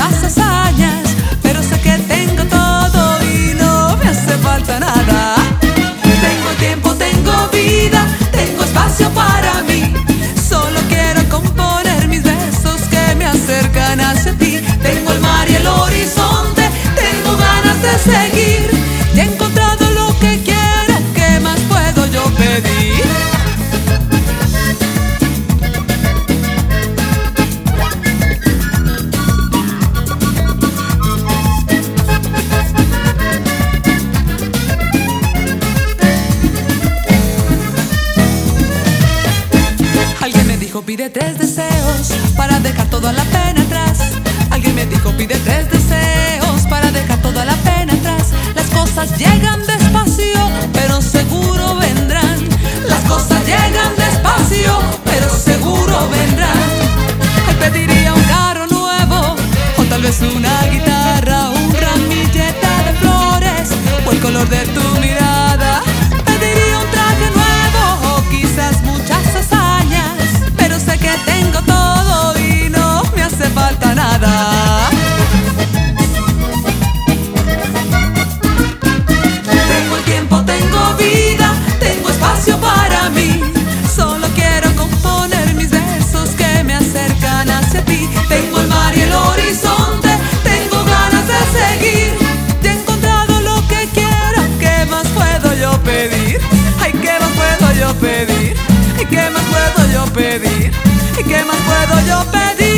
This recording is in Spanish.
muchas hazañas, pero sé que tengo todo y no me hace falta nada. Tengo tiempo, tengo vida, tengo espacio para mí. Solo quiero componer mis versos que me acercan hacia ti. Tengo el mar y el horizonte, tengo ganas de seguir. Ya he encontrado lo que quiero, ¿qué más puedo yo pedir? Alguien me dijo pide 3 deseos para dejar toda la pena atrás. Alguien me dijo pide 3 deseos para dejar toda la pena atrás. Las cosas llegan despacio, pero seguro vendrán. Las cosas llegan despacio, pero seguro vendrán. Ay, pediría un carro nuevo, o tal vez una guitarra, un ramillete de flores, o el color de tu mirada. Pediría un traje nuevo, o quizás muchas hazañas, pero sé que tengo todo y no me hace falta nada. Tengo el tiempo, tengo vida, tengo espacio para mí. Solo quiero componer mis versos que me acercan hacia ti. Tengo el mar y el horizonte, tengo ganas de seguir. Ya he encontrado lo que quiero, ¿qué más puedo yo pedir? Ay, ¿qué más puedo yo pedir? Ay, ¿qué más puedo yo pedir? ¿Y qué más puedo yo pedir?